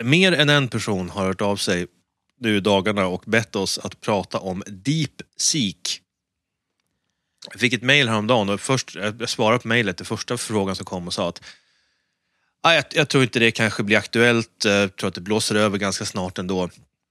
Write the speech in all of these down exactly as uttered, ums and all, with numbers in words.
Mer än en person har hört av sig nu i dagarna och bett oss att prata om DeepSeek. Jag fick ett mejl häromdagen och först, jag svarade på mejlet, det första frågan som kom och sa att ah, jag, jag tror inte det kanske blir aktuellt, jag tror att det blåser över ganska snart ändå.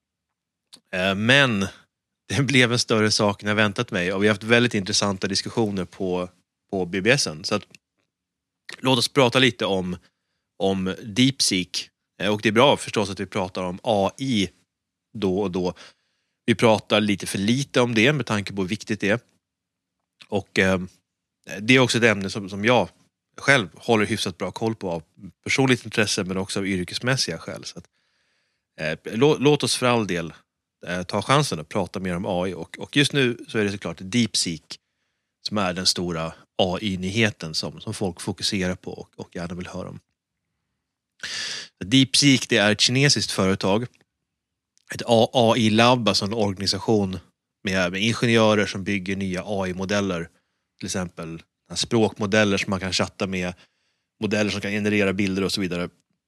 Men det blev en större sak än jag väntat mig och vi har haft väldigt intressanta diskussioner på, på B B S:en. Så att, låt oss prata lite om, om DeepSeek. Och det är bra förstås att vi pratar om A I då och då. Vi pratar lite för lite om det med tanke på hur viktigt det är. Och eh, det är också ett ämne som, som jag själv håller hyfsat bra koll på av personligt intresse men också av yrkesmässiga skäl. Så att, eh, lå, låt oss för all del eh, ta chansen att prata mer om A I. Och, och just nu så är det såklart DeepSeek som är den stora A I-nyheten som, som folk fokuserar på och, och gärna vill höra om. DeepSeek, det är ett kinesiskt företag. Ett A I-labb, alltså en organisation med, med ingenjörer som bygger nya A I-modeller. Till exempel språkmodeller som man kan chatta med, modeller som kan generera bilder och så vidare.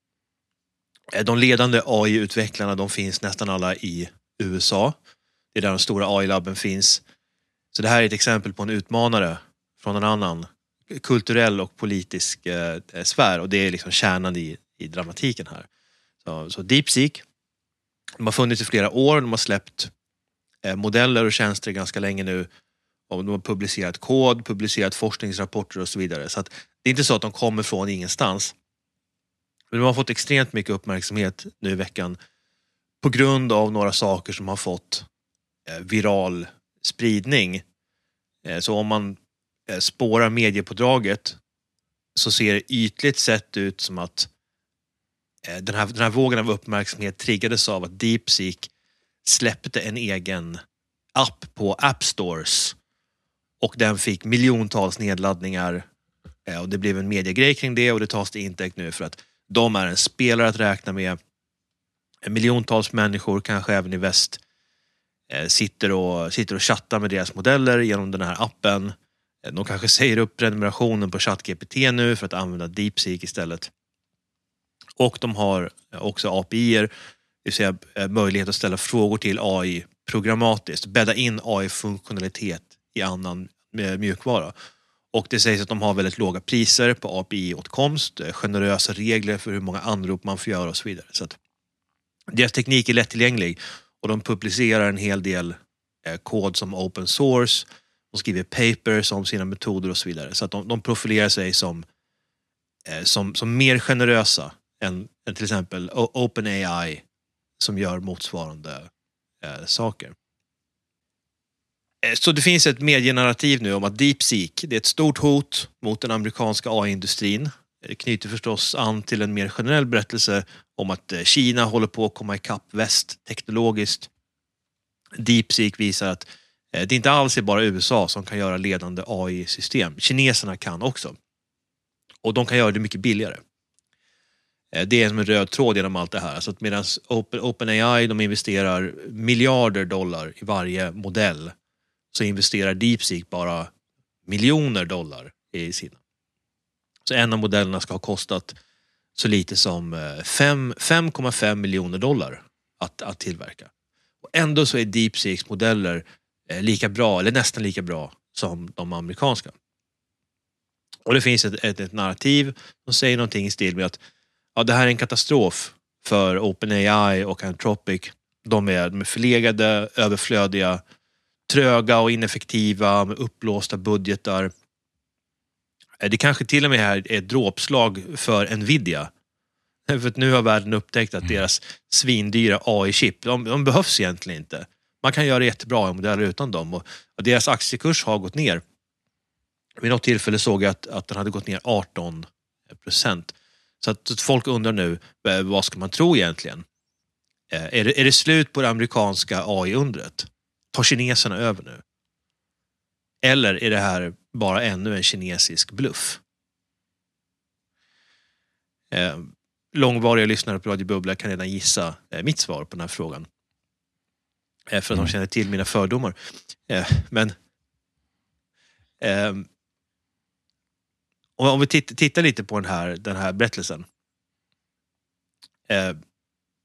De ledande A I-utvecklarna, de finns nästan alla i U S A. Det är där de stora A I-labben finns. Så det här är ett exempel på en utmanare från en annan kulturell och politisk eh, sfär. Och det är liksom kärnan i, i dramatiken här. Så, så DeepSeek, de har funnits i flera år, de har släppt eh, modeller och tjänster ganska länge nu. Och de har publicerat kod, publicerat forskningsrapporter och så vidare. Så att det är inte så att de kommer från ingenstans. Men de har fått extremt mycket uppmärksamhet nu i veckan på grund av några saker som har fått eh, viral spridning. Eh, så om man eh, spårar mediepådraget så ser det ytligt sett ut som att eh, den, här, den här vågen av uppmärksamhet triggades av att DeepSeek släppte en egen app på App Stores och den fick miljontals nedladdningar eh, och det blev en mediegrej kring det och det tas till intäkt nu för att de är en spelare att räkna med. Miljontals människor, kanske även i väst, eh, sitter, och, sitter och chattar med deras modeller genom den här appen. De kanske säger upp prenumerationen på ChatGPT nu för att använda DeepSeek istället. Och de har också A P I-er, det vill säga möjlighet att ställa frågor till A I programmatiskt, bädda in A I-funktionalitet i annan mjukvara. Och det sägs att de har väldigt låga priser på A P I-åtkomst, generösa regler för hur många anrop man får göra och så vidare. Så att deras teknik är lättillgänglig och de publicerar en hel del eh, kod som open source. De skriver papers om sina metoder och så vidare. Så att de, de profilerar sig som, eh, som, som mer generösa än, än till exempel OpenAI som gör motsvarande eh, saker. Så det finns ett medienarrativ nu om att DeepSeek, det är ett stort hot mot den amerikanska A I-industrin. Det knyter förstås an till en mer generell berättelse om att Kina håller på att komma ikapp väst teknologiskt. DeepSeek visar att det inte alls är bara U S A som kan göra ledande A I-system. Kineserna kan också. Och de kan göra det mycket billigare. Det är som en röd tråd genom allt det här. Alltså medan Open, OpenAI de investerar miljarder dollar i varje modell så investerar DeepSeek bara miljoner dollar i sina. Så en av modellerna ska ha kostat så lite som fem komma fem miljoner dollar att, att tillverka. Och ändå så är DeepSeeks modeller lika bra, eller nästan lika bra som de amerikanska. Och det finns ett, ett, ett narrativ som säger någonting i stil med att ja, det här är en katastrof för OpenAI och Anthropic. De är, de är förlegade, överflödiga, tröga och ineffektiva med upplåsta budgetar. Det kanske till och med här är ett dråpslag för Nvidia. För att nu har världen upptäckt att deras svindyra A I-chip, de, de behövs egentligen inte. Man kan göra jättebra modeller utan dem. Och, och deras aktiekurs har gått ner. Vid något tillfälle såg jag att, att den hade gått ner arton procent. Så att, att folk undrar nu, vad ska man tro egentligen? Är det, är det slut på det amerikanska A I-undret? Tar kineserna över nu? Eller är det här bara ännu en kinesisk bluff? Eh, långvariga lyssnare på Radio Bubbla kan redan gissa eh, mitt svar på den här frågan. Eh, för att mm. de känner till mina fördomar. Eh, men eh, om vi titt- tittar lite på den här, den här berättelsen. Eh,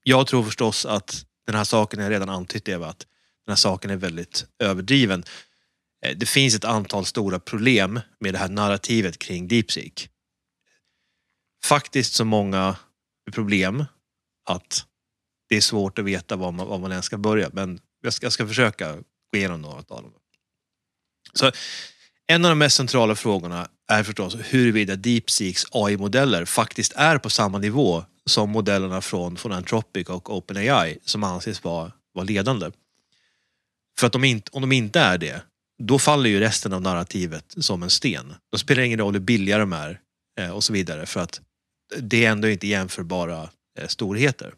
Jag tror förstås att den här saken, jag redan antytt, är att den här saken är väldigt överdriven. Det finns ett antal stora problem med det här narrativet kring DeepSeek. Faktiskt så många problem att det är svårt att veta var man, var man ens ska börja. Men jag ska, jag ska försöka gå igenom några av dem. Så en av de mest centrala frågorna är förstås huruvida DeepSeeks A I-modeller faktiskt är på samma nivå som modellerna från, från Anthropic och OpenAI som anses vara, vara ledande. För att de inte, om de inte är det, då faller ju resten av narrativet som en sten. Då spelar det ingen roll hur billiga de är eh, och så vidare, för att det är ändå inte jämförbara eh, storheter.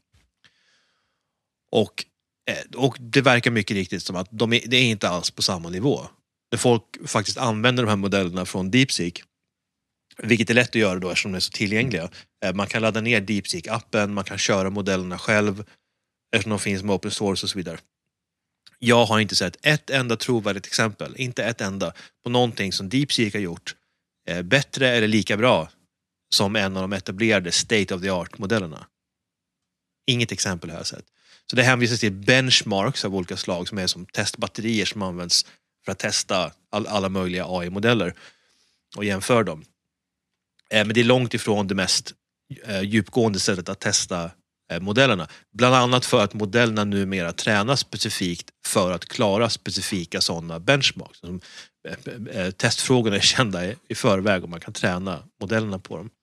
Och, eh, och det verkar mycket riktigt som att de är, det är inte alls på samma nivå. När folk faktiskt använder de här modellerna från DeepSeek, vilket är lätt att göra då eftersom de är så tillgängliga. Eh, man kan ladda ner DeepSeek-appen, man kan köra modellerna själv eftersom de finns med open source och så vidare. Jag har inte sett ett enda trovärdigt exempel, inte ett enda, på någonting som DeepSeek har gjort eh, bättre eller lika bra som en av de etablerade state-of-the-art-modellerna. Inget exempel har jag sett. Så det hänvisas till benchmarks av olika slag som är som testbatterier som används för att testa all, alla möjliga A I-modeller och jämföra dem. Eh, men det är långt ifrån det mest eh, djupgående sättet att testa modellerna. Bland annat för att modellerna numera tränas specifikt för att klara specifika sådana benchmarks. Som, eh, testfrågorna är kända i, i förväg och man kan träna modellerna på dem.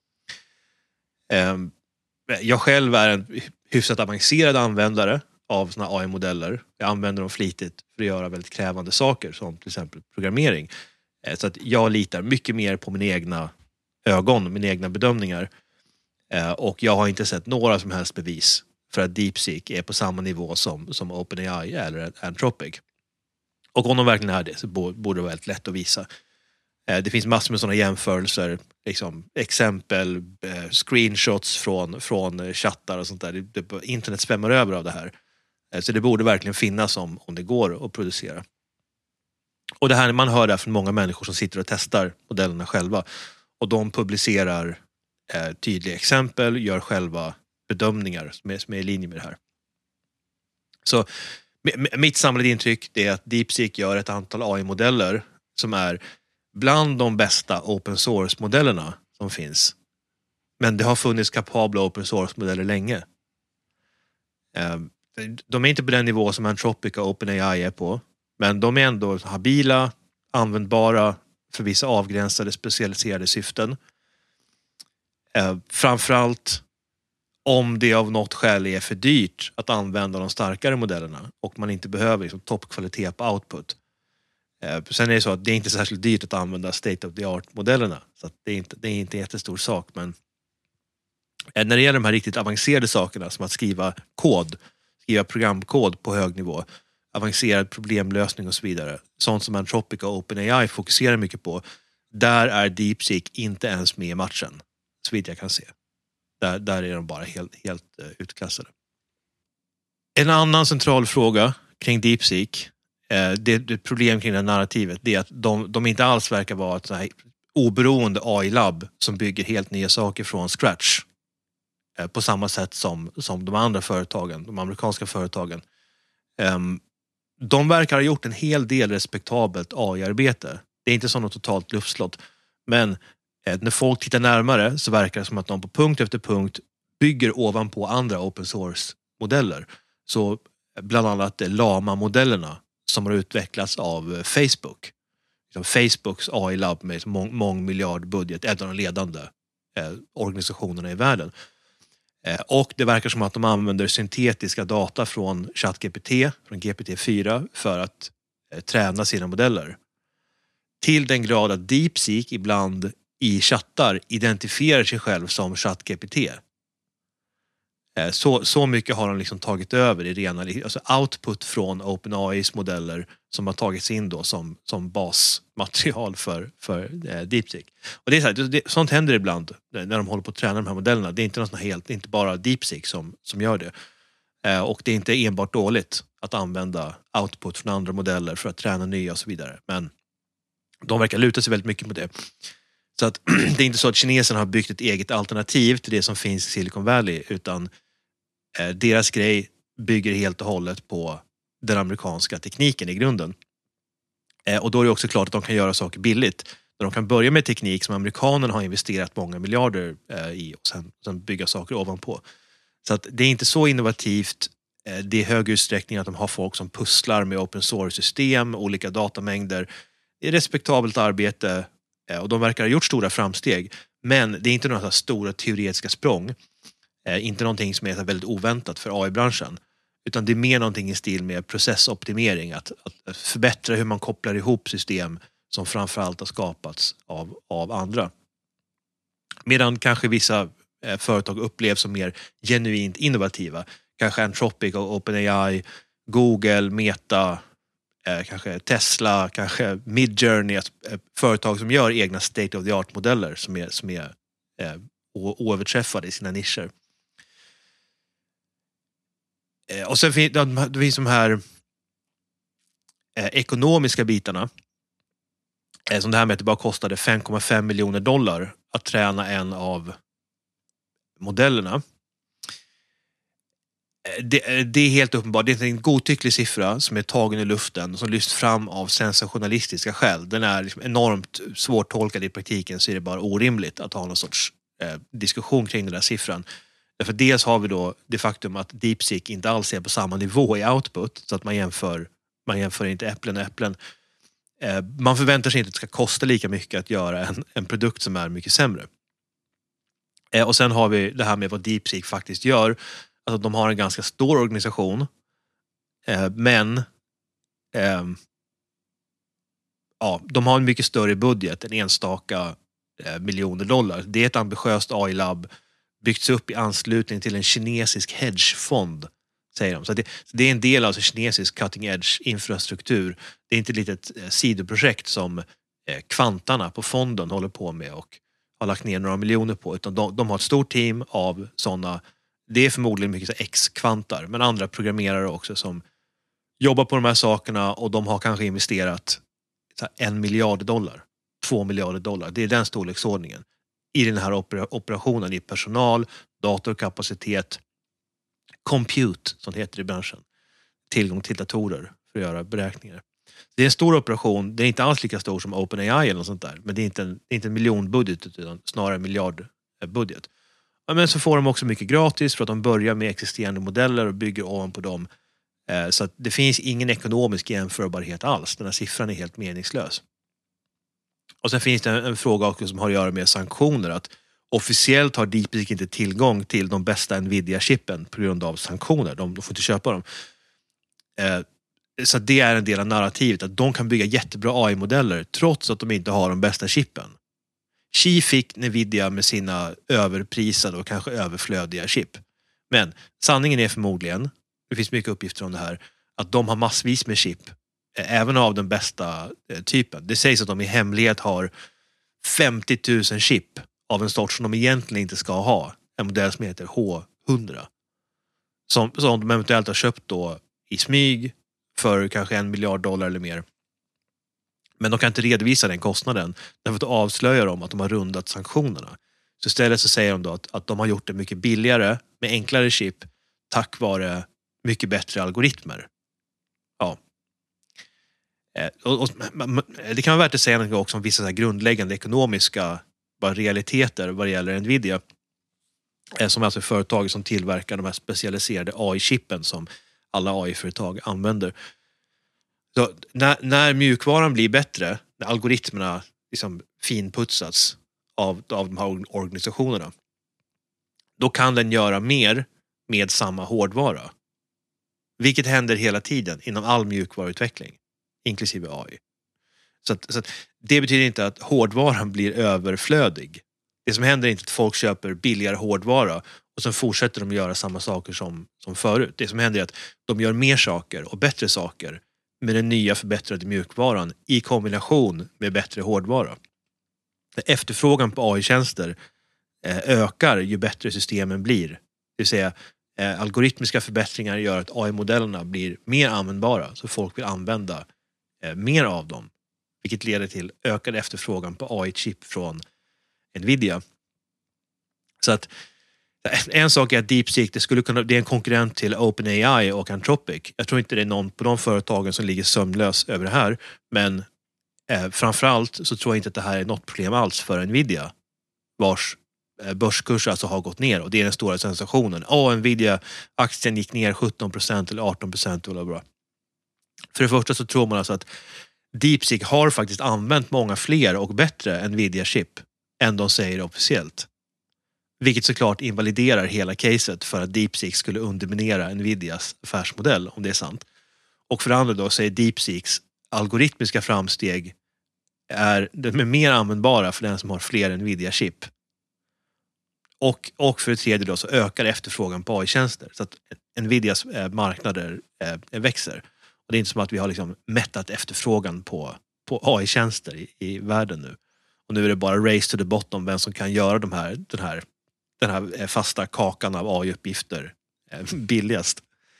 Eh, jag själv är en hyfsat avancerad användare av såna A I-modeller. Jag använder dem flitigt för att göra väldigt krävande saker som till exempel programmering. Eh, så att jag litar mycket mer på mina egna ögon, mina egna bedömningar. Uh, och jag har inte sett några som helst bevis för att DeepSeek är på samma nivå som, som OpenAI eller Anthropic. Och om de verkligen är det så borde det vara väldigt lätt att visa. Uh, det finns massor med sådana jämförelser, liksom, exempel, uh, screenshots från, från chattar och sånt där. Det, det, internet svämmar över av det här. Uh, så det borde verkligen finnas om, om det går att producera. Och det här, man hör det från många människor som sitter och testar modellerna själva. Och de publicerar Eh, tydliga exempel, gör själva bedömningar som är, som är i linje med det här. Så m- mitt samlade intryck är att DeepSeek gör ett antal A I-modeller som är bland de bästa open source-modellerna som finns. Men det har funnits kapabla open source-modeller länge. Eh, de är inte på den nivå som Anthropic och OpenAI är på, men de är ändå habila, användbara för vissa avgränsade specialiserade syften. Eh, framförallt om det av något skäl är för dyrt att använda de starkare modellerna och man inte behöver liksom, toppkvalitet på output. Eh, sen är det så att det är inte särskilt dyrt att använda state-of-the-art-modellerna. Så att det, är inte, det är inte en jättestor sak. Men eh, när det gäller de här riktigt avancerade sakerna som att skriva kod, skriva programkod på hög nivå, avancerad problemlösning och så vidare. Sånt som Anthropic och OpenAI fokuserar mycket på. Där är DeepSeek inte ens med i matchen. Så vitt jag kan se. Där, där är de bara helt, helt uh, utklassade. En annan central fråga kring DeepSeek, eh, det, det problem kring det narrativet, det är att de, de inte alls verkar vara ett så här oberoende A I-labb som bygger helt nya saker från scratch. Eh, på samma sätt som, som de andra företagen, de amerikanska företagen. Eh, de verkar ha gjort en hel del respektabelt A I-arbete. Det är inte som något totalt luftslott. Men när folk tittar närmare så verkar det som att de på punkt efter punkt bygger ovanpå andra open source-modeller. Så bland annat Llama-modellerna som har utvecklats av Facebook. Facebooks A I-labb med mång, mångmiljardbudget, en av de ledande eh, organisationerna i världen. Eh, och det verkar som att de använder syntetiska data från ChatGPT, från G P T fyra, för att eh, träna sina modeller. Till den grad att DeepSeek ibland i chattar identifierar sig själv som ChatGPT. Så, så mycket har de liksom tagit över i rena alltså output från OpenAIs modeller som har tagits in då som, som basmaterial för, för eh, DeepSeek. Och det är så här, det, sånt händer ibland när de håller på att träna de här modellerna. Det är inte något sånt helt, det är inte bara DeepSeek som, som gör det. Eh, och det är inte enbart dåligt att använda output från andra modeller för att träna nya och så vidare. Men de verkar luta sig väldigt mycket på det. Så att det är inte så att kineserna har byggt ett eget alternativ till det som finns i Silicon Valley, utan Eh, deras grej bygger helt och hållet på den amerikanska tekniken i grunden. Eh, och då är det också klart att de kan göra saker billigt. De kan börja med teknik som amerikanerna har investerat många miljarder eh, i och sen, sen bygga saker ovanpå. Så att det är inte så innovativt. Eh, det är hög utsträckning att de har folk som pusslar med open source-system, olika datamängder. Det är respektabelt arbete eh, och de verkar ha gjort stora framsteg. Men det är inte några stora teoretiska språng. Eh, inte någonting som är väldigt oväntat för A I-branschen. Utan det är mer någonting i stil med processoptimering. Att, att förbättra hur man kopplar ihop system som framförallt har skapats av, av andra. Medan kanske vissa eh, företag upplevs som mer genuint innovativa. Kanske Anthropic och OpenAI, Google, Meta, eh, kanske Tesla, kanske Midjourney. Eh, företag som gör egna state of the art-modeller som är, som är eh, oöverträffade i sina nischer. Eh, och sen finns det, det finns de här eh, ekonomiska bitarna. Eh, som det här med att det bara kostade fem komma fem miljoner dollar att träna en av modellerna. Eh, det, det är helt uppenbart. Det är en godtycklig siffra som är tagen i luften som lyfts fram av sensationalistiska skäl. Den är liksom enormt svårtolkad i praktiken, så är det bara orimligt att ha någon sorts eh, diskussion kring den där siffran. Därför dels har vi då det faktum att DeepSeek inte alls är på samma nivå i output, så att man jämför, man jämför inte äpplen och äpplen. Eh, man förväntar sig inte att det ska kosta lika mycket att göra en, en produkt som är mycket sämre. Eh, och sen har vi det här med vad DeepSeek faktiskt gör. Alltså de har en ganska stor organisation, eh, men eh, ja, de har en mycket större budget än enstaka eh, miljoner dollar. Det är ett ambitiöst A I-labb byggts upp i anslutning till en kinesisk hedgefond, säger de. Så det, det är en del av alltså kinesisk cutting edge infrastruktur. Det är inte ett litet eh, sidoprojekt som eh, kvantarna på fonden håller på med och har lagt ner några miljoner på, utan de, de har ett stort team av sådana. Det är förmodligen mycket så X-kvantar, men andra programmerare också som jobbar på de här sakerna, och de har kanske investerat så här, en miljard dollar, två miljarder dollar. Det är den storleksordningen i den här opera- operationen i personal, datorkapacitet, compute som det heter i branschen, tillgång till datorer för att göra beräkningar. Det är en stor operation. Det är inte alls lika stor som OpenAI eller något sånt där, men det är inte en, det är inte en miljonbudget utan snarare en miljardbudget. Ja, men så får de också mycket gratis för att de börjar med existerande modeller och bygger ovanpå dem. Eh, så att det finns ingen ekonomisk jämförbarhet alls. Den här siffran är helt meningslös. Och sen finns det en, en fråga också som har att göra med sanktioner. Att officiellt har DeepSeek inte tillgång till de bästa Nvidia-chippen på grund av sanktioner. De, de får inte köpa dem. Eh, så det är en del av narrativet att de kan bygga jättebra A I-modeller trots att de inte har de bästa chippen. Xi fick Nvidia med sina överprisade och kanske överflödiga chip. Men sanningen är förmodligen, det finns mycket uppgifter om det här, att de har massvis med chip, även av den bästa typen. Det sägs att de i hemlighet har femtio tusen chip av en sort som de egentligen inte ska ha. En modell som heter H hundra. Som, som de eventuellt har köpt då i smyg för kanske en miljard dollar eller mer. Men de kan inte redovisa den kostnaden, därför att då avslöjar de att de har rundat sanktionerna. Så istället så säger de då att, att de har gjort det mycket billigare med enklare chip tack vare mycket bättre algoritmer. Ja. Eh, och, och, det kan vara värt att säga något också om vissa så här grundläggande ekonomiska bara realiteter vad det gäller Nvidia. Eh, som alltså är företag som tillverkar de här specialiserade A I-chippen som alla A I-företag använder. Så när, när mjukvaran blir bättre, när algoritmerna liksom finputsats av, av de här organisationerna, då kan den göra mer med samma hårdvara. Vilket händer hela tiden inom all mjukvaruutveckling, inklusive A I. Så, att, så att det betyder inte att hårdvaran blir överflödig. Det som händer är inte att folk köper billigare hårdvara och sen fortsätter de göra samma saker som, som förut. Det som händer är att de gör mer saker och bättre saker med den nya förbättrade mjukvaran i kombination med bättre hårdvara. Efterfrågan på A I-tjänster eh, ökar ju bättre systemen blir. Det vill säga eh, algoritmiska förbättringar gör att A I-modellerna blir mer användbara, så folk vill använda eh, mer av dem. Vilket leder till ökad efterfrågan på A I-chip från Nvidia. Så att En sak är att DeepSeek, det skulle kunna, det är en konkurrent till OpenAI och Anthropic. Jag tror inte det är någon på de företagen som ligger sömnlös över det här, men eh, framförallt så tror jag inte att det här är något problem alls för Nvidia, vars eh, börskurs alltså har gått ner, och det är den stora sensationen. Ja, Nvidia-aktien gick ner sjutton procent eller arton procent eller bra. För det första så tror man alltså att DeepSeek har faktiskt använt många fler och bättre Nvidia-chip än de säger officiellt. Vilket såklart invaliderar hela caset för att DeepSeek skulle underminera Nvidias affärsmodell, om det är sant. Och för det andra då säger DeepSeeks algoritmiska framsteg är, de är mer användbara för den som har fler Nvidia-chip. Och, och för det tredje då så ökar efterfrågan på A I-tjänster, så att Nvidias eh, marknader eh, växer. Och det är inte som att vi har liksom mättat efterfrågan på, på A I-tjänster i, i världen nu. Och nu är det bara race to the bottom vem som kan göra de här, den, här, den här fasta kakan av A I-uppgifter eh, billigast.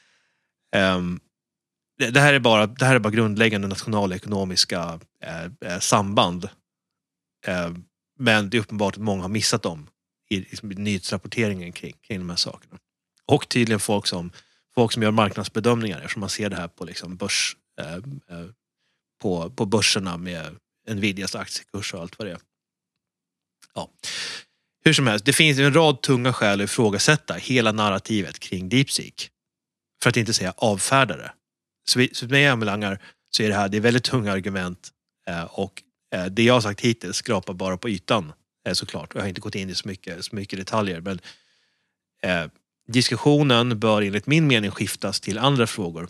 Um, det, det, här är bara, det här är bara grundläggande nationalekonomiska eh, samband. Eh, men det är uppenbart att många har missat dem i liksom, nyhetsrapporteringen kring, kring de här sakerna. Och tydligen folk som, folk som gör marknadsbedömningar, eftersom man ser det här på, liksom, börs, eh, eh, på, på börserna med Nvidias aktiekurs och allt vad det är. Ja. Hur som helst, det finns en rad tunga skäl att ifrågasätta hela narrativet kring DeepSeek. För att inte säga avfärdare. Så, vi, så med Amelangar så är det här, det är väldigt tunga argument eh, och eh, det jag har sagt hittills skrapar bara på ytan eh, såklart. Jag har inte gått in i så mycket, så mycket detaljer, men eh, diskussionen bör enligt min mening skiftas till andra frågor.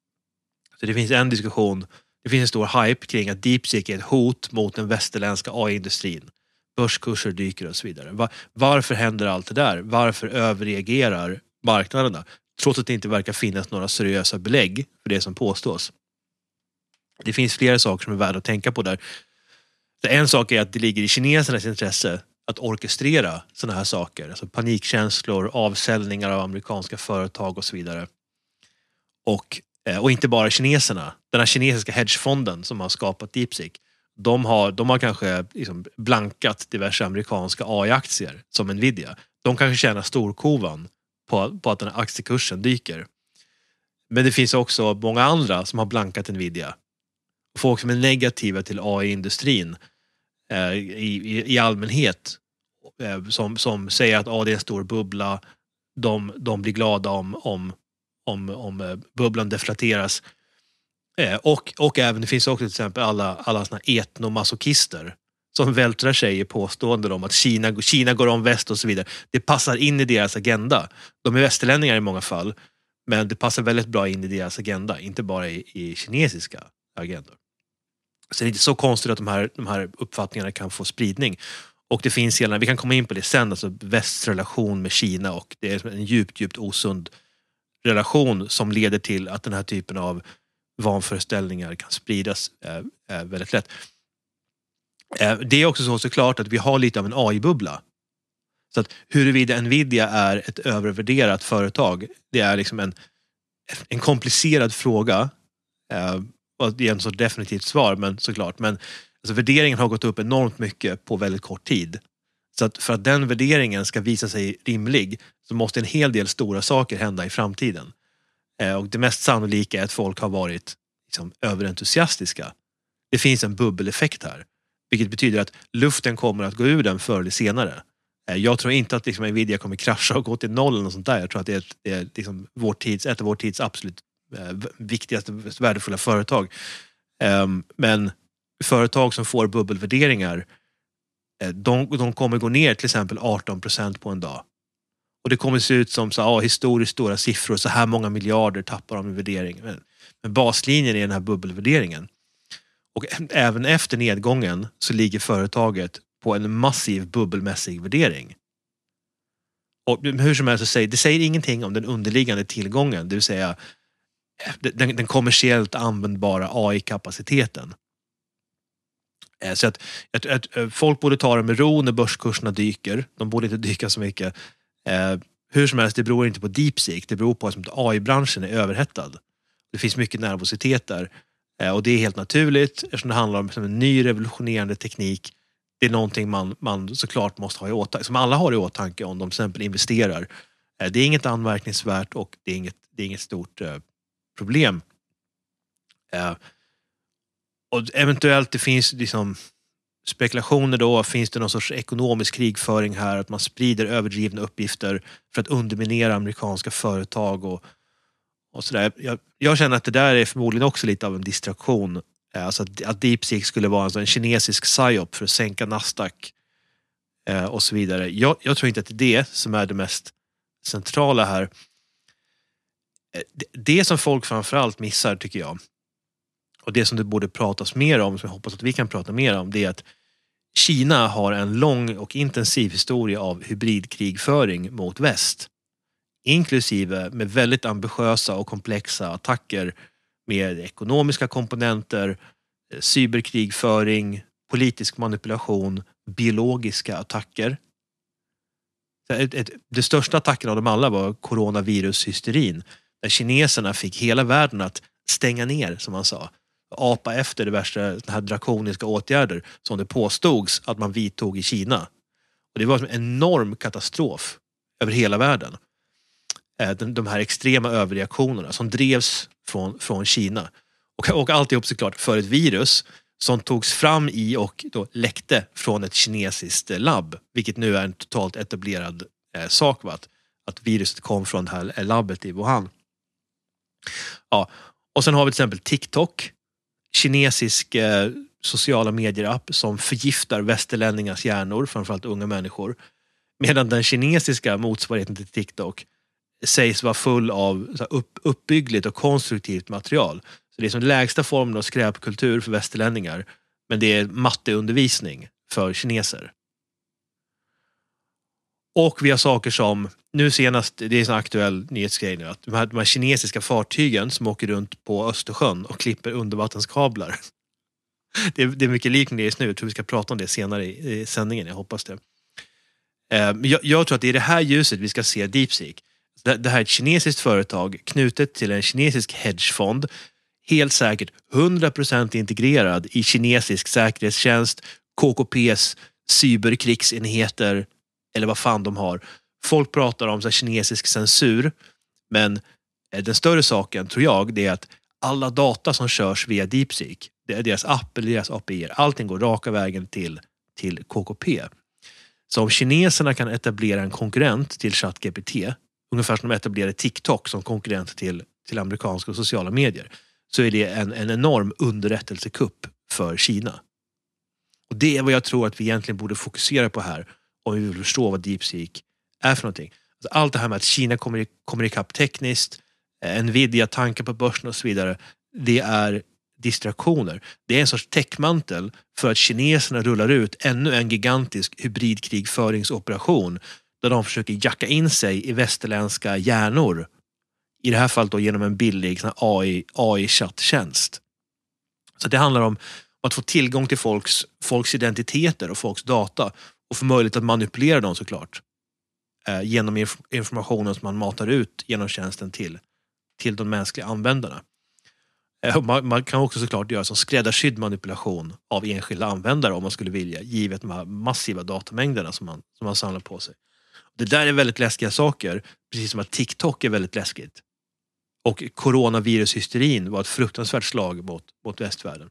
Så det finns en diskussion, det finns en stor hype kring att DeepSeek är ett hot mot den västerländska A I-industrin. Börskurser dyker och så vidare. Var, varför händer allt det där? Varför överreagerar marknaderna? Trots att det inte verkar finnas några seriösa belägg för det som påstås. Det finns flera saker som är värda att tänka på där. Så en sak är att det ligger i kinesernas intresse att orkestrera sådana här saker. Alltså panikkänslor, avsäljningar av amerikanska företag och så vidare. Och, och inte bara kineserna. Den här kinesiska hedgefonden som har skapat DeepSeek, de har, de har kanske liksom blankat diverse amerikanska A I-aktier som Nvidia. De kanske tjänar storkovan på, på att den här aktiekursen dyker. Men det finns också många andra som har blankat Nvidia. Folk som är negativa till A I-industrin eh, i, i, i allmänhet eh, som, som säger att ah, det är en stor bubbla. De, de blir glada om, om, om, om eh, bubblan deflateras. Eh, och, och även det finns också till exempel alla, alla såna etnomasochister som vältrar sig i påståenden om att Kina, Kina går om väst och så vidare. Det passar in i deras agenda. De är västerlänningar i många fall, men det passar väldigt bra in i deras agenda, inte bara i, i kinesiska agendor. Så det är inte så konstigt att de här, de här uppfattningarna kan få spridning. Och det finns hela, vi kan komma in på det sen, alltså västs relation med Kina, och det är en djupt, djupt osund relation som leder till att den här typen av vanföreställningar kan spridas eh, eh, väldigt lätt. Eh, det är också så såklart att vi har lite av en A I-bubbla. Så att huruvida Nvidia är ett övervärderat företag, det är liksom en, en komplicerad fråga. Eh, och det är en så definitivt svar, men såklart. Men alltså, värderingen har gått upp enormt mycket på väldigt kort tid. Så att för att den värderingen ska visa sig rimlig så måste en hel del stora saker hända i framtiden. Eh, och det mest sannolika är att folk har varit liksom, överentusiastiska. Det finns en bubbeleffekt här. Vilket betyder att luften kommer att gå ur den förr eller senare. Eh, jag tror inte att liksom, Nvidia kommer krascha och gå till noll eller något sånt där. Jag tror att det är, det är liksom, vår tids, ett av vår tids absolut eh, viktigaste, värdefulla företag. Eh, men företag som får bubbelvärderingar, eh, de, de kommer gå ner till exempel arton procent på en dag. Och det kommer se ut som så, ja, historiskt stora siffror, så här många miljarder tappar de i värdering. Men, men baslinjen är den här bubbelvärderingen. Och även efter nedgången så ligger företaget på en massiv bubbelmässig värdering. Och hur som helst så säger det säger ingenting om den underliggande tillgången, det vill säga den, den kommersiellt användbara A I-kapaciteten. Så att, att, att folk borde ta det med ro när börskurserna dyker. De borde inte dyka så mycket. Eh, hur som helst, det beror inte på DeepSeek. Det beror på att A I-branschen är överhettad. Det finns mycket nervositet där. Eh, och det är helt naturligt eftersom det handlar om en ny revolutionerande teknik. det är någonting man, man såklart måste ha i åtanke, som alla har i åtanke om de till exempel investerar. Det är inget anmärkningsvärt och det är inget, det är inget stort eh, problem. Eh, och eventuellt det finns liksom spekulationer då, finns det någon sorts ekonomisk krigföring här, att man sprider överdrivna uppgifter för att underminera amerikanska företag och, och sådär. Jag, jag känner att det där är förmodligen också lite av en distraktion. Alltså att, att DeepSeek skulle vara en, sån, en kinesisk psyop för att sänka Nasdaq eh, och så vidare. Jag, jag tror inte att det är det som är det mest centrala här. Det, det som folk framförallt missar, tycker jag, och det som det borde pratas mer om, som jag hoppas att vi kan prata mer om, det är att Kina har en lång och intensiv historia av hybridkrigföring mot väst. Inklusive med väldigt ambitiösa och komplexa attacker med ekonomiska komponenter, cyberkrigföring, politisk manipulation, biologiska attacker. Ett, ett, det största attacken av dem alla var coronavirushysterin, där kineserna fick hela världen att stänga ner, som man sa. Apa efter det värsta, den här drakoniska åtgärder som det påstods att man vidtog i Kina. Och det var en enorm katastrof över hela världen. De, de här extrema överreaktionerna som drevs från, från Kina. Och, och alltihop såklart för ett virus som togs fram i och då läckte från ett kinesiskt labb. Vilket nu är en totalt etablerad eh, sak. Va? Att, att viruset kom från det här labbet i Wuhan. Ja. Och sen har vi till exempel TikTok. Kinesisk eh, sociala medier-app som förgiftar västerlänningars hjärnor, framförallt unga människor. Medan den kinesiska motsvarigheten till TikTok sägs vara full av så här, upp, uppbyggligt och konstruktivt material. Så det är som lägsta formen av skräpkultur för västerlänningar, men det är matteundervisning för kineser. Och vi har saker som, nu senast, det är en aktuell nyhetsgrej nu, att de här, de här kinesiska fartygen som åker runt på Östersjön och klipper undervattenskablar. Det är, det är mycket liknande just nu, jag tror vi ska prata om det senare i, i sändningen, jag hoppas det. Eh, jag, jag tror att det är det här ljuset vi ska se DeepSeek. Det, det här är ett kinesiskt företag knutet till en kinesisk hedgefond, helt säkert hundra procent integrerad i kinesisk säkerhetstjänst, K K P:s cyberkrigsenheter, eller vad fan de har. Folk pratar om så här kinesisk censur, men den större saken tror jag, det är att alla data som körs via DeepSeek, det är deras app eller deras A P I, allting går raka vägen till, till K K P. Så om kineserna kan etablera en konkurrent till ChatGPT, ungefär som de etablerade TikTok som konkurrent till, till amerikanska sociala medier, så är det en, en enorm underrättelsekupp för Kina. Och det är vad jag tror att vi egentligen borde fokusera på här om vi vill förstå vad DeepSeek är för någonting. Alltså allt det här med att Kina kommer, kommer ikapp tekniskt, Nvidia, tankar på börsen och så vidare, det är distraktioner. Det är en sorts täckmantel för att kineserna rullar ut ännu en gigantisk hybridkrigföringsoperation där de försöker jacka in sig i västerländska hjärnor. I det här fallet då genom en billig A I, A I-chatttjänst. Så det handlar om att få tillgång till folks, folks identiteter och folks data och få möjlighet att manipulera dem såklart. Eh, genom inf- informationen som man matar ut genom tjänsten till, till de mänskliga användarna. Eh, man, man kan också såklart göra som skräddarsydd manipulation av enskilda användare om man skulle vilja, givet de här massiva datamängderna som man, som man samlar på sig. Det där är väldigt läskiga saker, precis som att TikTok är väldigt läskigt. Och coronavirushysterin var ett fruktansvärt slag mot, mot västvärlden.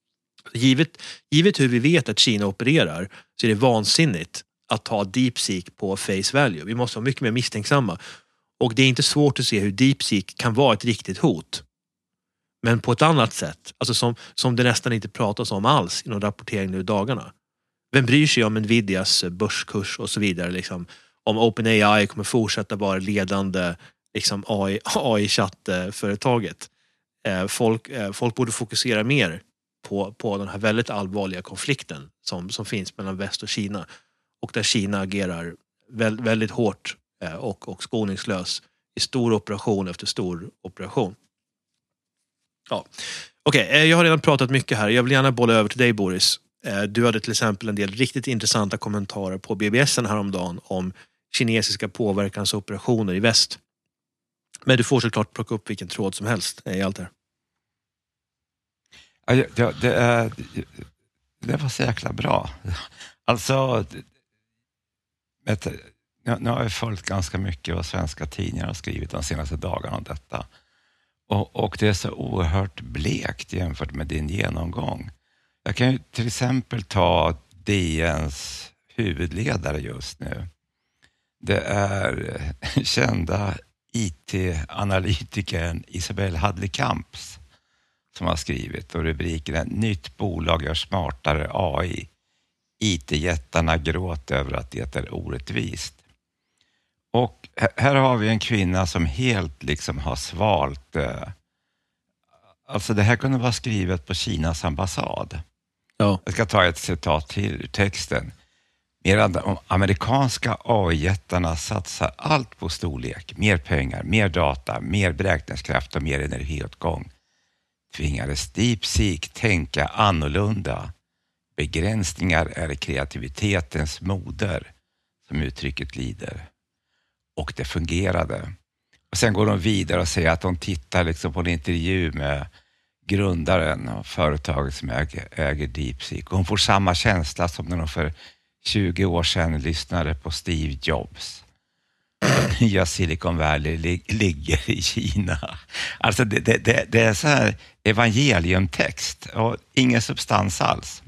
Givet, givet hur vi vet att Kina opererar så är det vansinnigt att ta DeepSeek på face value. Vi måste vara mycket mer misstänksamma. Och det är inte svårt att se hur DeepSeek kan vara ett riktigt hot. Men på ett annat sätt, alltså som, som det nästan inte pratas om alls i någon rapportering nu i dagarna. Vem bryr sig om Nvidias börskurs och så vidare liksom, om OpenAI kommer fortsätta vara ledande liksom A I, A I-chattföretaget. Folk, folk borde fokusera mer på, på den här väldigt allvarliga konflikten som, som finns mellan väst och Kina. Och där Kina agerar väldigt, väldigt hårt och, och skoningslös i stor operation efter stor operation. Ja. Okej, okay, jag har redan pratat mycket här. Jag vill gärna bolla över till dig, Boris. Du hade till exempel en del riktigt intressanta kommentarer på B B S häromdagen om kinesiska påverkansoperationer i väst. Men du får såklart plocka upp vilken tråd som helst i allt det här. Ja, det är, Det var så jäkla bra. Alltså, vet, nu, nu har jag följt ganska mycket vad svenska tidningar har skrivit de senaste dagarna om detta. Och, och det är så oerhört blekt jämfört med din genomgång. Jag kan ju till exempel ta D N:s huvudledare just nu. Det är kända I T-analytikern Isabelle Hadley Camps som har skrivit, och rubriken är "Nytt bolag gör smartare A I. I T-jättarna gråter över att det är orättvist." Och här har vi en kvinna som helt liksom har svalt. Eh, alltså det här kunde vara skrivet på Kinas ambassad. Ja. Jag ska ta ett citat till ur texten. Medan de amerikanska A I-jättarna satsar allt på storlek, mer pengar, mer data, mer beräkningskraft och mer energiåtgång, tvingades DeepSeek tänka annorlunda. Begränsningar är kreativitetens moder, som uttrycket lyder. Och det fungerade. Och sen går de vidare och säger att de tittar liksom på en intervju med grundaren av företaget som äger, äger DeepSeek. Och hon får samma känsla som när de för tjugo år sedan lyssnade på Steve Jobs. Nya Silicon Valley li- ligger i Kina. Alltså det, det, det, det är så här evangeliumtext och ingen substans alls.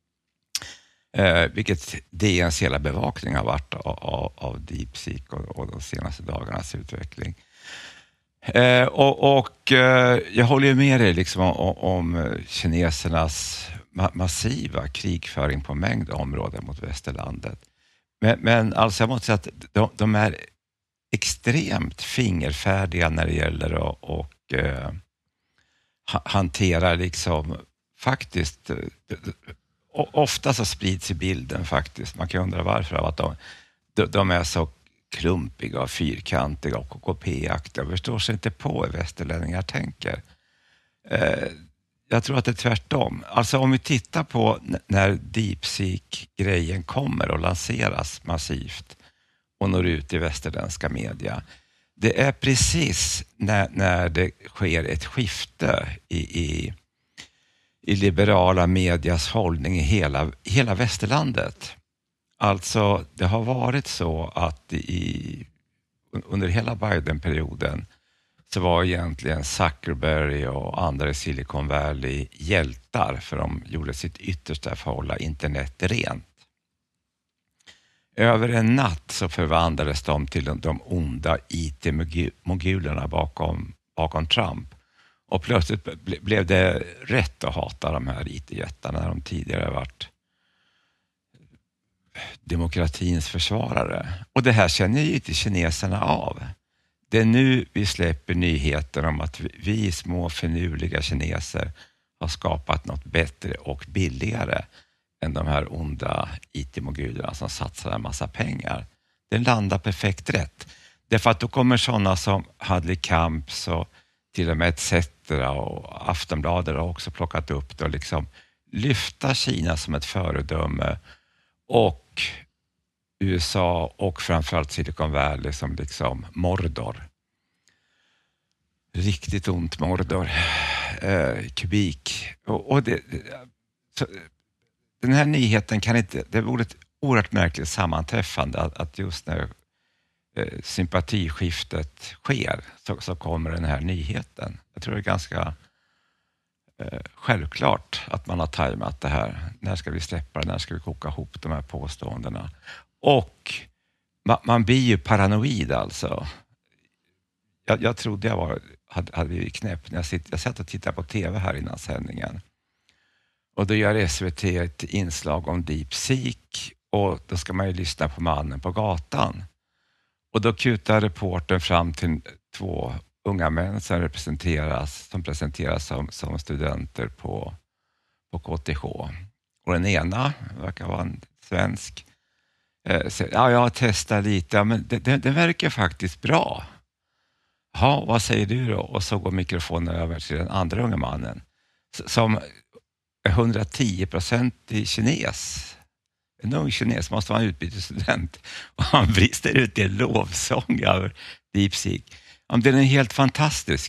Eh, vilket D N:s hela bevakning har varit av, av, av DeepSeek och, och de senaste dagarnas utveckling. Eh, och och eh, jag håller ju med dig liksom om, om kinesernas ma- massiva krigföring på mängd områden mot västerlandet. Men, men alltså jag måste säga att de, de är extremt fingerfärdiga när det gäller att och, eh, ha, hantera liksom faktiskt, och ofta så sprids i bilden faktiskt, man kan undra varför, av att de, de, de är så klumpiga och fyrkantiga och K K P-aktiga och förstår sig inte på hur västerlänningar tänker. Eh, jag tror att det är tvärtom. Alltså om vi tittar på n- när DeepSeek-grejen kommer och lanseras massivt och når ut i västerländska media. Det är precis när, när det sker ett skifte i, i, i liberala medias hållning i hela, hela västerlandet. Alltså det har varit så att i, under hela Biden-perioden så var egentligen Zuckerberg och andra i Silicon Valley hjältar, för de gjorde sitt yttersta för att hålla internet rent. Över en natt så förvandlades de till de, de onda I T-mogulerna bakom, bakom Trump. Och plötsligt ble, blev det rätt att hata de här I T-jättarna när de tidigare varit demokratins försvarare. Och det här känner ju inte kineserna av. Det är nu vi släpper nyheter om att vi, vi små finurliga kineser har skapat något bättre och billigare än de här onda I T-mogulerna som satsar en massa pengar. Den landar perfekt rätt. Därför att då kommer sådana som Hadley Camps och till och med et cetera och Aftonbladet har också plockat upp det och liksom lyfta Kina som ett föredöme och U S A och framförallt Silicon Valley som liksom Mordor. Riktigt ont Mordor. Eh, kubik. Och, och det, så, den här nyheten kan inte, det vore ett oerhört märkligt sammanträffande att, att just när eh, sympatiskiftet sker så, så kommer den här nyheten. Jag tror det är ganska eh, självklart att man har tajmat det här. När ska vi släppa det? När ska vi koka ihop de här påståendena? Och man, man blir ju paranoid alltså. Jag, jag trodde jag var, hade, hade blivit knäpp när jag, sitt, jag satt och tittade på tv här innan sändningen. Och då gör S V T ett inslag om DeepSeek och då ska man ju lyssna på mannen på gatan. Och då kutar reportern fram till två unga män som representeras, som presenteras som, som studenter på, på K T H. Och den ena verkar vara en svensk. Eh, säger, ja, jag har testat lite, ja, men det, det, det verkar faktiskt bra. Ja, vad säger du då? Och så går mikrofonen över till den andra unga mannen som är hundratio procent i kines. En ung kines måste vara en utbytesstudent och han brister ut i en lovsång över DeepSeek. Ja, den är helt fantastisk.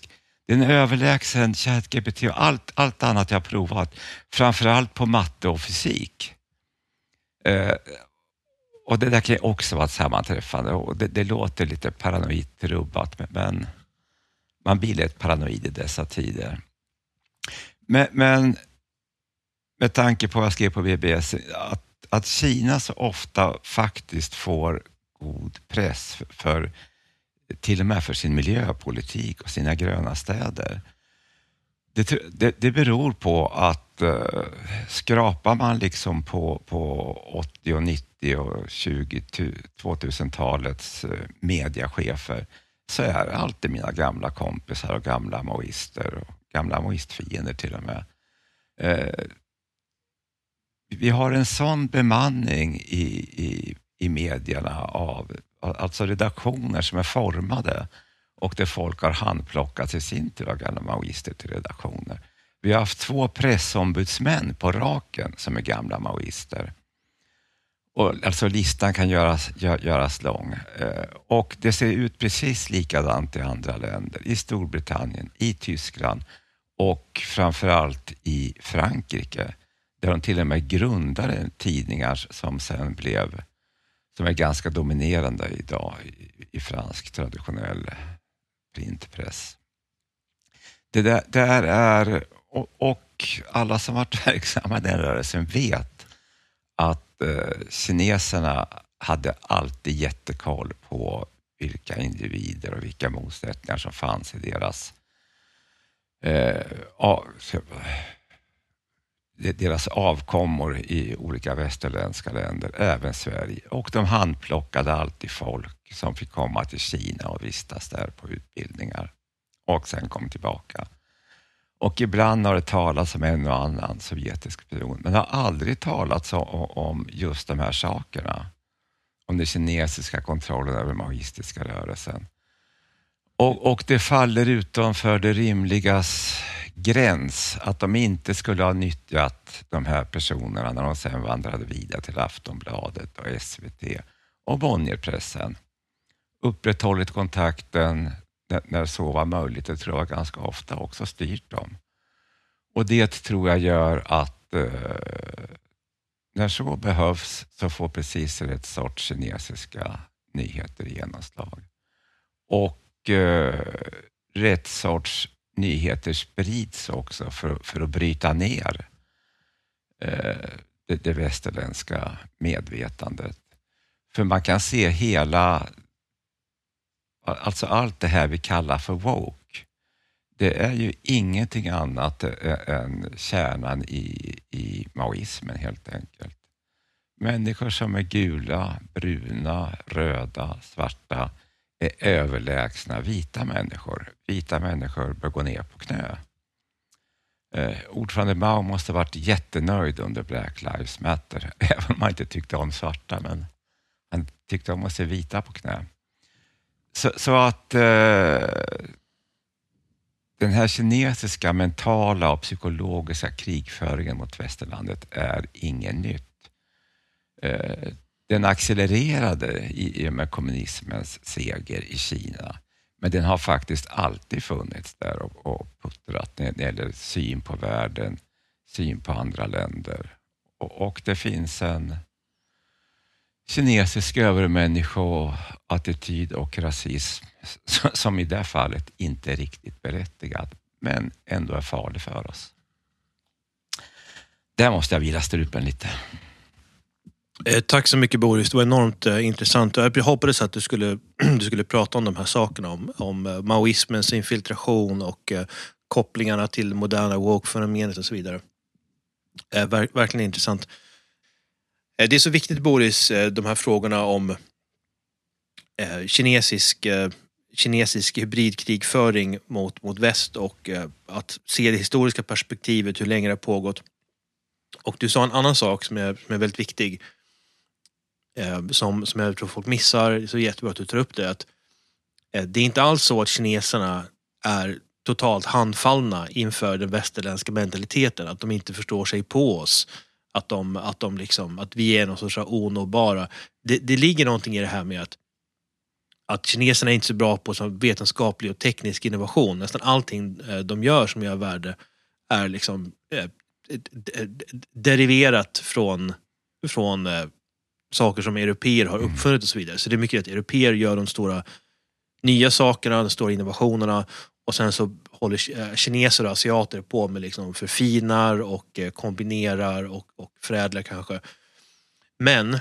Den är överlägsen ChatGPT och allt, allt annat jag har provat. Framförallt på matte och fysik. Eh, och det där kan ju också vara ett sammanträffande. Och det, det låter lite paranoid rubbat, men man blir lätt paranoid i dessa tider. Men, men med tanke på vad jag skrev på B B S, att, att Kina så ofta faktiskt får god press för, för till och med för sin miljöpolitik och sina gröna städer. Det, det, det beror på att uh, skrapar man liksom på, på åttio och nittio och tjugo, tvåtusentalets uh, mediachefer, så är det alltid mina gamla kompisar och gamla maoister och gamla maoistfiender till och med. Uh, vi har en sån bemanning i, i, i medierna av alltså redaktioner som är formade och där folk har handplockat i sin tur av gamla maoister till redaktioner. Vi har haft två pressombudsmän på raken som är gamla maoister. Och alltså listan kan göras, gö, göras lång. Eh, och det ser ut precis likadant i andra länder. I Storbritannien, i Tyskland och framförallt i Frankrike. Där de till och med grundade tidningar som sen blev, som är ganska dominerande idag i, i fransk traditionell printpress. Det där, det där är, och, och alla som varit verksamma i den rörelsen vet att eh, kineserna hade alltid jättekoll på vilka individer och vilka motsättningar som fanns i deras eh, av, deras avkommor i olika västerländska länder, även Sverige. Och de handplockade alltid folk som fick komma till Kina och vistas där på utbildningar och sen kom tillbaka. Och ibland har det talats om en och annan sovjetisk person, men det har aldrig talats om just de här sakerna. Om den kinesiska kontrollen över maoistiska rörelsen. Och, och det faller utanför det rimligas gräns att de inte skulle ha nyttjat de här personerna när de sen vandrade vidare till Aftonbladet och S V T och Bonnierpressen. Upprätthållit kontakten när så var möjligt, det tror jag ganska ofta också styrt dem. Och det tror jag gör att eh, när så behövs så får precis rätt sorts kinesiska nyheter genomslag. Och eh, rätt sorts nyheter sprids också för, för att bryta ner eh, det, det västerländska medvetandet. För man kan se hela, alltså allt det här vi kallar för woke, det är ju ingenting annat än kärnan i, i maoismen helt enkelt. Människor som är gula, bruna, röda, svarta är överlägsna vita människor. Vita människor bör gå ner på knä. Eh, ordförande Mao måste ha varit jättenöjd under Black Lives Matter, även om man inte tyckte om svarta, men han tyckte om att se vita på knä. Så, så att eh, den här kinesiska mentala och psykologiska krigföringen mot västerlandet är ingen nytt. Eh, den accelererade i, i och med kommunismens seger i Kina. Men den har faktiskt alltid funnits där och, och puttrat när det gäller syn på världen, syn på andra länder. Och, och det finns en kinesisk övermänniskoattityd och rasism som i det fallet inte är riktigt berättigad, men ändå är farlig för oss. Där måste jag vila strupen lite. Eh, tack så mycket Boris, det var enormt eh, intressant. Jag hoppades att du skulle, du skulle prata om de här sakerna, om, om eh, maoismens infiltration och eh, kopplingarna till moderna woke-fenomenet och så vidare. Eh, ver- verkligen intressant. Eh, det är så viktigt Boris, eh, de här frågorna om eh, kinesisk, eh, kinesisk hybridkrigföring mot, mot väst och eh, att se det historiska perspektivet, hur länge det har pågått. Och du sa en annan sak som är, som är väldigt viktig, eh, som, som jag tror folk missar, så jättebra att du tar upp det, att eh, det är inte alls så att kineserna är totalt handfallna inför den västerländska mentaliteten, att de inte förstår sig på oss, att, de, att, de liksom, att vi är någon sorts onåbara. Det, det ligger någonting i det här med att, att kineserna är inte så bra på så vetenskaplig och teknisk innovation. Nästan allting eh, de gör som gör värde är liksom eh, d- d- deriverat från, från eh, saker som europeer har uppfunnit och så vidare. Så det är mycket att europeer gör de stora nya sakerna, de stora innovationerna, och sen så håller eh, kineser och asiater på med liksom förfinar och eh, kombinerar och, och förädlar kanske. Men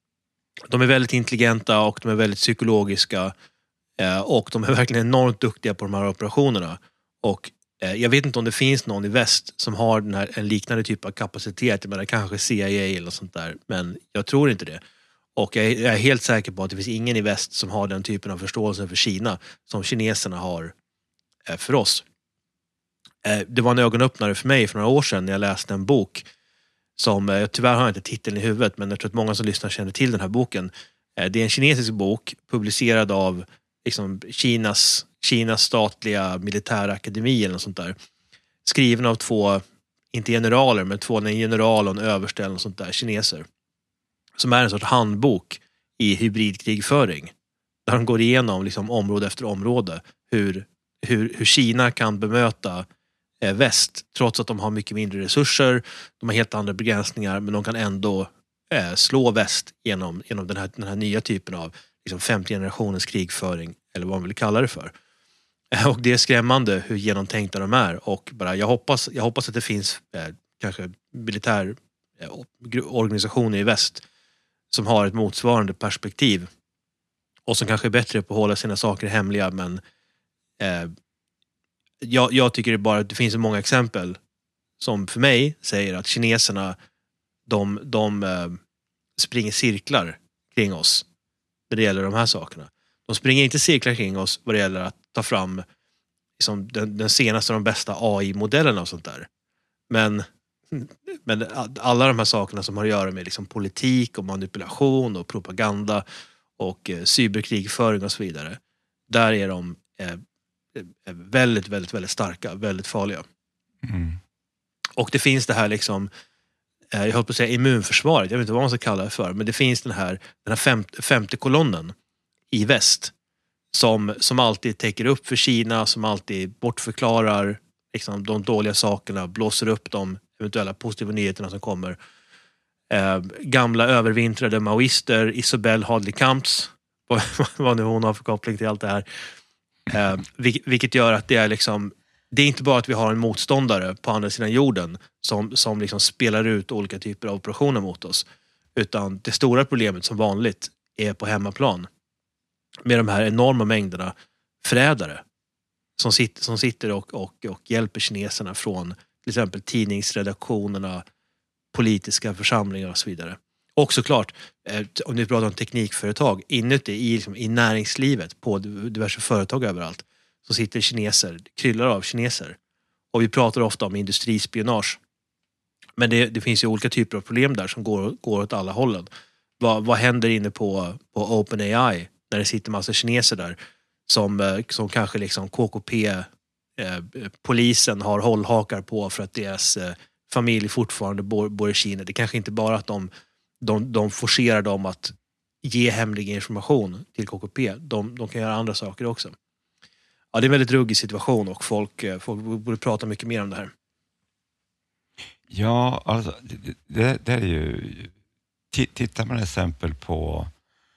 de är väldigt intelligenta och de är väldigt psykologiska eh, och de är verkligen enormt duktiga på de här operationerna. Och eh, jag vet inte om det finns någon i väst som har den här, en liknande typ av kapacitet. Jag menar, kanske C I A eller sånt där, men jag tror inte det. Och jag är, jag är helt säker på att det finns ingen i väst som har den typen av förståelse för Kina som kineserna har eh, för oss. Eh, det var en ögonöppnare för mig för några år sedan när jag läste en bok som, eh, tyvärr har jag inte titeln i huvudet, men jag tror att många som lyssnar känner till den här boken. Eh, det är en kinesisk bok publicerad av liksom, Kinas, Kinas statliga militärakademi eller något sånt där. Skriven av två, inte generaler, men två, en general och en överste eller något sånt där, kineser. Som är en sorts handbok i hybridkrigföring. Där de går igenom liksom, område efter område hur, hur, hur Kina kan bemöta eh, väst, trots att de har mycket mindre resurser, de har helt andra begränsningar, men de kan ändå eh, slå väst genom, genom den, här, den här nya typen av liksom, femte generationens krigföring, eller vad man vill kalla det för. Eh, och det är skrämmande hur genomtänkta de är, och bara, jag, hoppas, jag hoppas att det finns eh, kanske militär eh, organisationer i väst som har ett motsvarande perspektiv och som kanske är bättre på att hålla sina saker hemliga, men eh, jag, jag tycker det bara att det finns så många exempel som för mig säger att kineserna de, de eh, springer cirklar kring oss när det gäller de här sakerna. De springer inte cirklar kring oss vad det gäller att ta fram liksom, den, den senaste och de bästa A I-modellerna och sånt där. Men Men alla de här sakerna som har att göra med liksom politik och manipulation och propaganda och eh, cyberkrigföring och så vidare, där är de eh, väldigt, väldigt, väldigt starka, väldigt farliga. Mm. Och det finns det här liksom, eh, jag höll på att säga immunförsvaret, jag vet inte vad man ska kalla det för, men det finns den här, den här femte, femte kolonnen i väst som, som alltid täcker upp för Kina, som alltid bortförklarar liksom, de dåliga sakerna, blåser upp de eventuella positiva nyheterna som kommer. Eh, gamla övervintrade maoister, Isobel Hadley Kamps, vad, vad nu hon har för koppling till allt det här. Eh, vil, vilket gör att det är liksom, det är inte bara att vi har en motståndare på andra sidan jorden som, som liksom spelar ut olika typer av operationer mot oss, utan det stora problemet som vanligt är på hemmaplan med de här enorma mängderna förrädare som sitter, som sitter och, och, och hjälper kineserna från till exempel tidningsredaktionerna, politiska församlingar och så vidare. Och såklart, eh, om ni pratar om teknikföretag, inuti i, liksom, i näringslivet, på diverse företag överallt, så sitter kineser, kryllar av kineser. Och vi pratar ofta om industrispionage. Men det, det finns ju olika typer av problem där som går, går åt alla hållen. Vad, vad händer inne på, på OpenAI när det sitter massa kineser där som, som kanske liksom K K P eh, polisen har hållhakar på för att deras eh, familj fortfarande bor, bor i Kina. Det kanske inte bara att de, de, de forcerar dem att ge hemlig information till K K P. De, de kan göra andra saker också. Ja, det är en väldigt ruggig situation och folk, folk borde prata mycket mer om det här. Ja, alltså det, det, det är ju... Tittar man exempel på...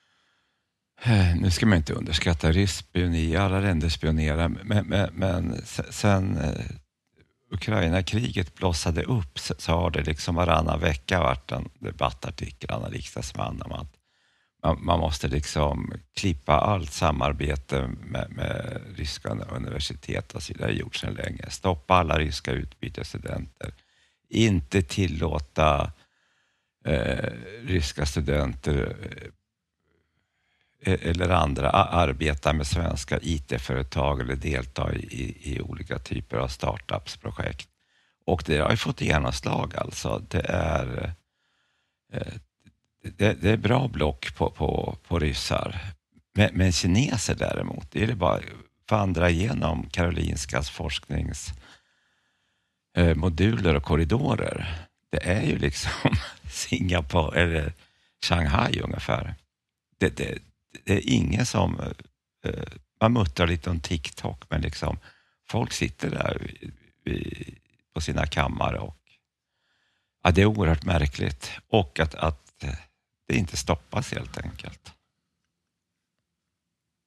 Nu ska man inte underskatta ryssspioneri, alla länder spionerar, men, men, men sen eh, Ukraina-kriget blossade upp så, så har det liksom varannan vecka varit en debattartikel, en riksdagsman om att man, man måste liksom klippa allt samarbete med, med ryska universitet och så vidare, gjort sedan länge. Stoppa alla ryska utbytesstudenter. Inte tillåta eh, ryska studenter eh, eller andra arbeta med svenska I T-företag eller delta i, i olika typer av startups-projekt. Och det har ju fått genomslag alltså. Det är, det, det är bra block på, på, på ryssar. Men, men kineser däremot, det är det bara vandra igenom Karolinskas forskningsmoduler och korridorer. Det är ju liksom Singapore eller Shanghai ungefär. Det, det, det är ingen som eh, man muttrar lite om TikTok, men liksom folk sitter där i, i, på sina kammare och ja, det är oerhört märkligt. Och att, att det inte stoppas helt enkelt.